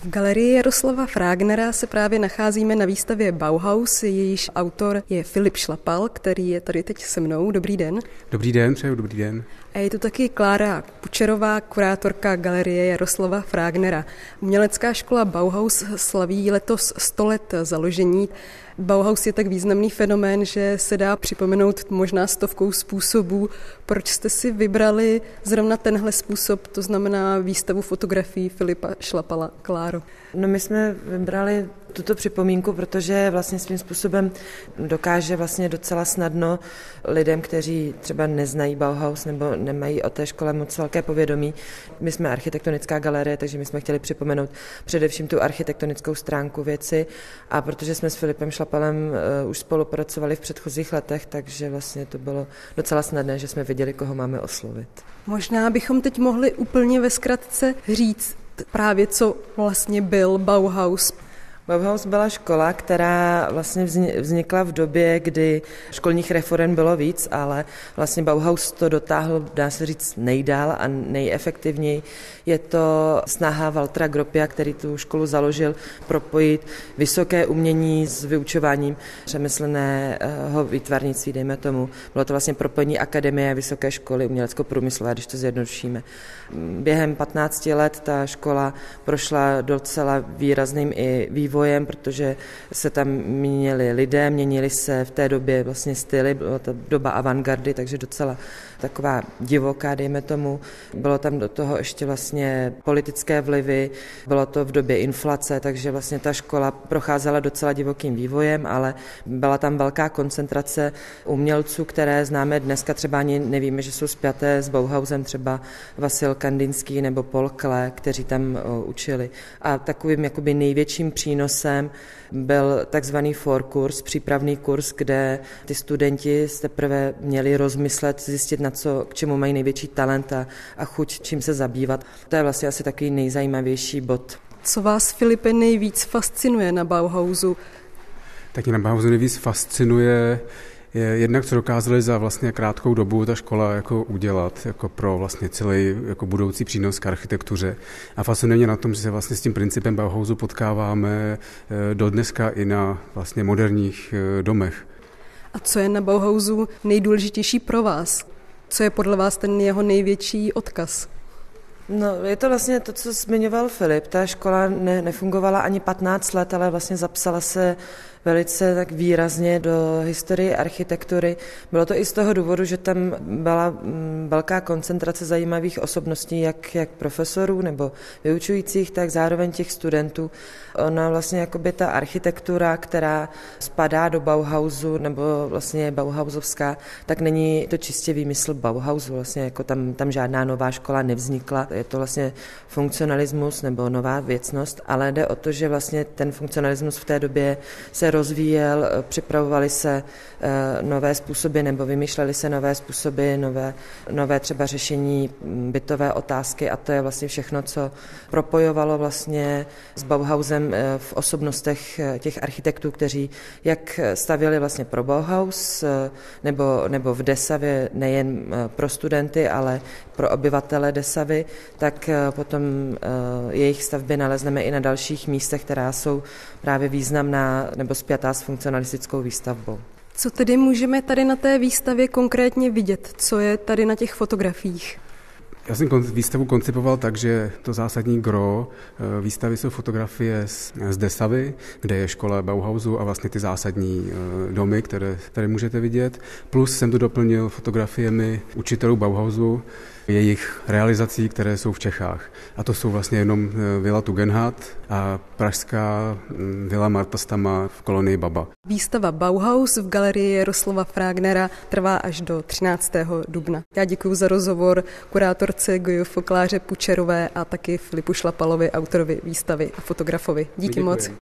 V galerii Jaroslava Frágnera se právě nacházíme na výstavě Bauhaus, jejíž autor je Filip Šlapal, který je tady teď se mnou. Dobrý den. Dobrý den, přeju dobrý den. A je tu taky Klára Pučerová, kurátorka galerie Jaroslava Frágnera. Umělecká škola Bauhaus slaví letos 100 let založení. Bauhaus je tak významný fenomén, že se dá připomenout možná 100 způsobů. Proč jste si vybrali zrovna tenhle způsob, to znamená výstavu fotografií Filipa Šlapala? Kláro. No, my jsme vybrali tuto připomínku, protože vlastně svým způsobem dokáže vlastně docela snadno lidem, kteří třeba neznají Bauhaus nebo nemají o té škole moc velké povědomí. My jsme architektonická galerie, takže my jsme chtěli připomenout především tu architektonickou stránku věci, a protože jsme s Filipem Šlapalem už spolupracovali v předchozích letech, takže vlastně to bylo docela snadné, že jsme věděli, koho máme oslovit. Možná bychom teď mohli úplně ve zkratce říct právě, co vlastně byl Bauhaus. Bauhaus byla škola, která vlastně vznikla v době, kdy školních reforem bylo víc, ale vlastně Bauhaus to dotáhl, dá se říct, nejdál a nejefektivněji. Je to snaha Waltera Gropiuse, který tu školu založil, propojit vysoké umění s vyučováním řemeslného výtvarnictví, dejme tomu. Bylo to vlastně propojení akademie a vysoké školy umělecko-průmyslové, když to zjednodušíme. Během 15 let ta škola prošla docela výrazným i vývojem, protože se tam měnili lidé, měnili se v té době vlastně styly, byla to doba avantgardy, takže docela taková divoká, dejme tomu. Bylo tam do toho ještě vlastně politické vlivy, bylo to v době inflace, takže vlastně ta škola procházela docela divokým vývojem, ale byla tam velká koncentrace umělců, které známe dneska, třeba ani nevíme, že jsou spjaté s Bauhausem, třeba Vasil Kandinský nebo Paul Klee, kteří tam učili. A takovým jakoby největším přínosem byl takzvaný forkurs, přípravný kurz, kde ty studenti teprve měli rozmyslet, zjistit, k čemu mají největší talent a chuť, čím se zabývat. To je vlastně asi takový nejzajímavější bod. Co vás, Filipe, nejvíc fascinuje na Bauhausu? Tak mě na Bauhausu nejvíc fascinuje jednak, co dokázali za vlastně krátkou dobu ta škola jako udělat jako pro vlastně celý jako budoucí přínos k architektuře. A fascinuje mě na tom, že se vlastně s tím principem Bauhausu potkáváme dodneska i na vlastně moderních domech. A co je na Bauhausu nejdůležitější pro vás? Co je podle vás ten jeho největší odkaz? No, je to vlastně to, co zmiňoval Filip. Ta škola nefungovala ani 15 let, ale vlastně zapsala se velice tak výrazně do historie architektury. Bylo to i z toho důvodu, že tam byla velká koncentrace zajímavých osobností, jak profesorů nebo vyučujících, tak zároveň těch studentů. Ona vlastně jakoby ta architektura, která spadá do Bauhausu nebo vlastně je bauhausovská, tak není to čistě výmysl Bauhausu. Vlastně jako tam žádná nová škola nevznikla. Je to vlastně funkcionalismus nebo nová věcnost, ale jde o to, že vlastně ten funkcionalismus v té době se rozvíjel, připravovaly se nové způsoby nebo vymýšlely se nové způsoby, nové třeba řešení bytové otázky, a to je vlastně všechno, co propojovalo vlastně s Bauhausem v osobnostech těch architektů, kteří jak stavěli vlastně pro Bauhaus nebo v Dessavě nejen pro studenty, ale pro obyvatele Dessavy, tak potom jejich stavby nalezneme i na dalších místech, která jsou právě významná nebo spjatá s funkcionalistickou výstavbou. Co tedy můžeme tady na té výstavě konkrétně vidět? Co je tady na těch fotografiích? Já jsem výstavu koncipoval tak, že to zásadní gro výstavy jsou fotografie z Dessavy, kde je škola Bauhausu a vlastně ty zásadní domy, které tady můžete vidět. Plus jsem to doplnil fotografiemi učitelů Bauhausu, jejich realizací, které jsou v Čechách. A to jsou vlastně jenom Vila Tugendhat a pražská Vila Marta Stama v kolonii Baba. Výstava Bauhaus v galerii Jaroslava Frágnera trvá až do 13. dubna. Já děkuji za rozhovor kurátorce GJF Kláře Pučerové a taky Filipu Šlapalovi, autorovi výstavy a fotografovi. Díky moc.